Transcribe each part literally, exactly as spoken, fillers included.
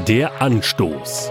Der Anstoß.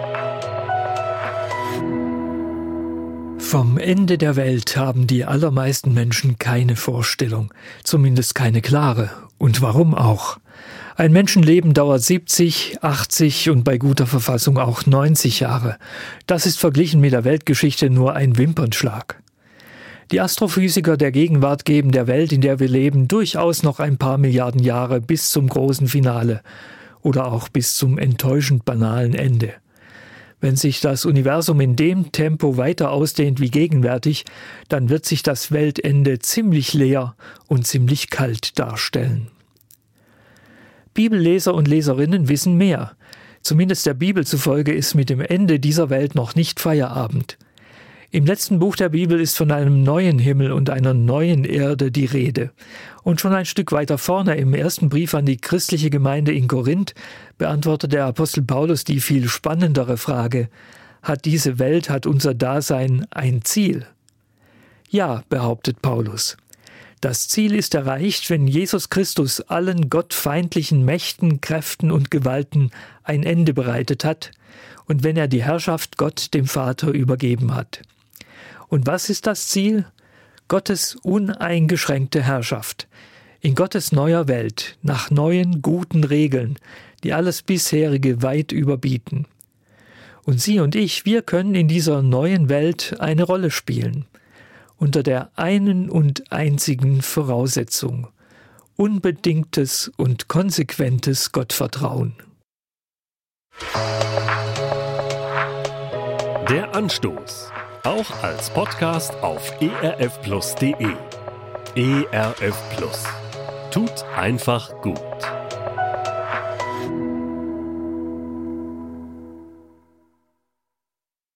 Vom Ende der Welt haben die allermeisten Menschen keine Vorstellung, zumindest keine klare. Und warum auch? Ein Menschenleben dauert siebzig, achtzig und bei guter Verfassung auch neunzig Jahre. Das ist verglichen mit der Weltgeschichte nur ein Wimpernschlag. Die Astrophysiker der Gegenwart geben der Welt, in der wir leben, durchaus noch ein paar Milliarden Jahre bis zum großen Finale oder auch bis zum enttäuschend banalen Ende. Wenn sich das Universum in dem Tempo weiter ausdehnt wie gegenwärtig, dann wird sich das Weltende ziemlich leer und ziemlich kalt darstellen. Bibelleser und Leserinnen wissen mehr. Zumindest der Bibel zufolge ist mit dem Ende dieser Welt noch nicht Feierabend. Im letzten Buch der Bibel ist von einem neuen Himmel und einer neuen Erde die Rede. Und schon ein Stück weiter vorne im ersten Brief an die christliche Gemeinde in Korinth beantwortet der Apostel Paulus die viel spannendere Frage: Hat diese Welt, hat unser Dasein ein Ziel? Ja, behauptet Paulus. Das Ziel ist erreicht, wenn Jesus Christus allen gottfeindlichen Mächten, Kräften und Gewalten ein Ende bereitet hat und wenn er die Herrschaft Gott dem Vater übergeben hat. Und was ist das Ziel? Gottes uneingeschränkte Herrschaft. In Gottes neuer Welt, nach neuen, guten Regeln, die alles bisherige weit überbieten. Und Sie und ich, wir können in dieser neuen Welt eine Rolle spielen. Unter der einen und einzigen Voraussetzung: unbedingtes und konsequentes Gottvertrauen. Der Anstoß. Auch als Podcast auf e r f plus punkt d e. E R F Plus. Tut einfach gut.